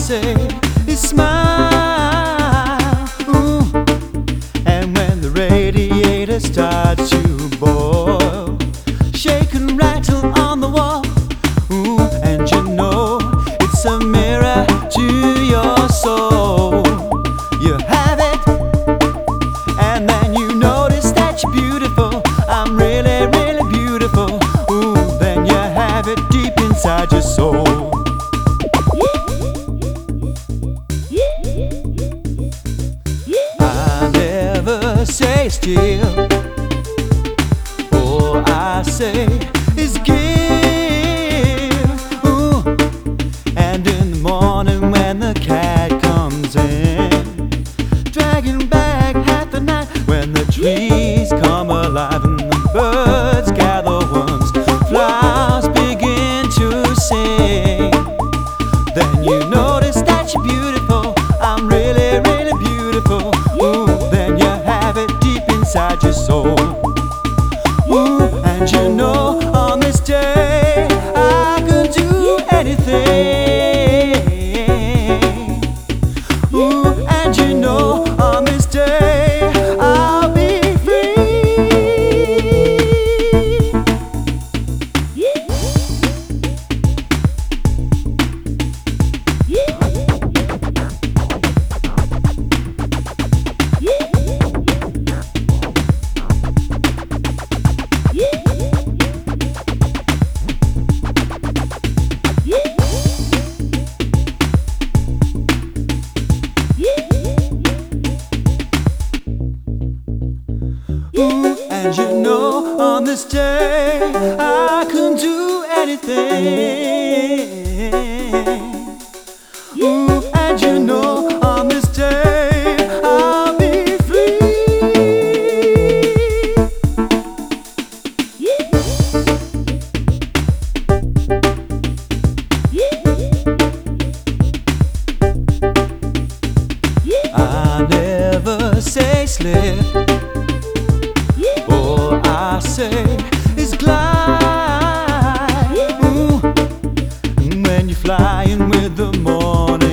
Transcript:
say is smile. Ooh. And when the radiator starts to boil, shake and rattle on the wall. Ooh. And you know it's a mirror to your soul. You have it, and then you notice that you're beautiful. I'm really, really beautiful. Ooh, then you have it deep inside your soul. I never say still. All I say is give. Ooh, and in the morning when the cat comes in, dragging back half the night, when the trees come alive and the birds gather once, flowers begin to sing, then you notice that you're beautiful. I'm really, really beautiful. Ooh, then you have it deep inside your soul. Ooh, and you know on this day I could do anything. Ooh, and you know on this day I'll be Ooh, and you know on this day I can do anything. Ooh, and you know on this day I'll be free. I never say slip. All I say is glide. Ooh, when you're flying with the morning